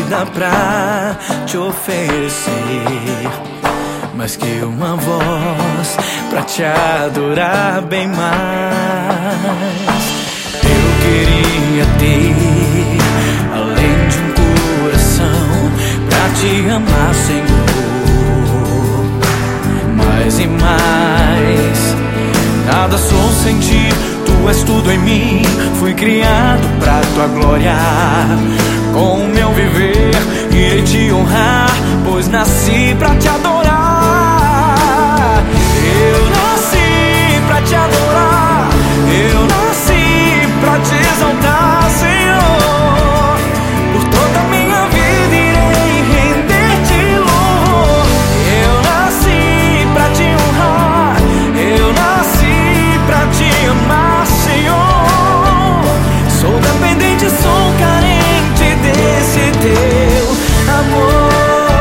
nada pra te oferecer, mais que uma voz pra te adorar bem mais. Eu queria ter, além de um coração pra te amar, Senhor, mais e mais. Nada sou sem ti, tu és tudo em mim. Fui criado pra tua glória. Com o meu viver irei te honrar, pois nasci pra te adorar. Eu nasci pra te adorar, eu nasci pra te exaltar, Senhor. Por toda a minha vida irei render-te louvor. Eu nasci pra te honrar, eu nasci pra te amar, Senhor. Sou dependente, sou carente desse teu amor.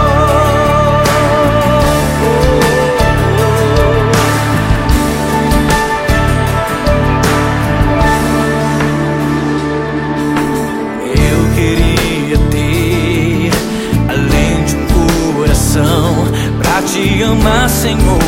Eu queria ter, além de um coração pra te amar, Senhor,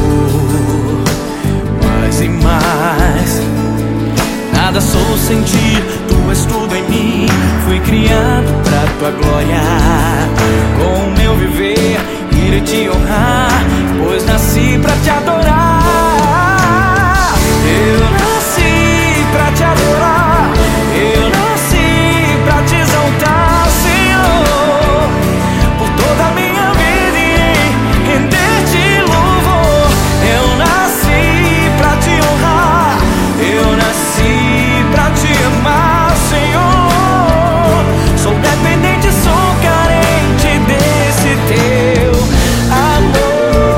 mais e mais. Nada sou sem ti, tu és tudo em mim. Fui criado pra tua glória. Com o meu viver irei te honrar, pois nasci pra te adorar. Eu nasci pra te adorar, eu nasci pra te exaltar, Senhor. Por toda a minha vida irei render-te louvor. Eu nasci pra te honrar, eu nasci pra te amar, Senhor. Sou dependente, sou carente desse teu amor.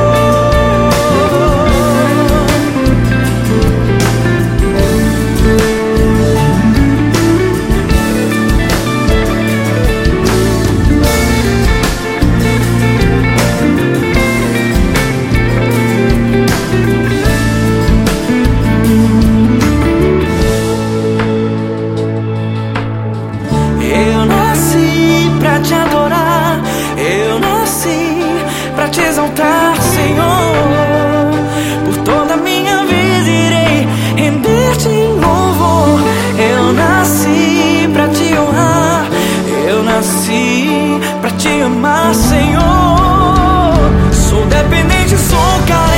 Eu nasci pra te adorar, eu nasci pra te exaltar, Senhor. Por toda a minha vida irei render-te louvor. Eu nasci pra te honrar, eu nasci pra te amar, Senhor. Sou dependente, sou carente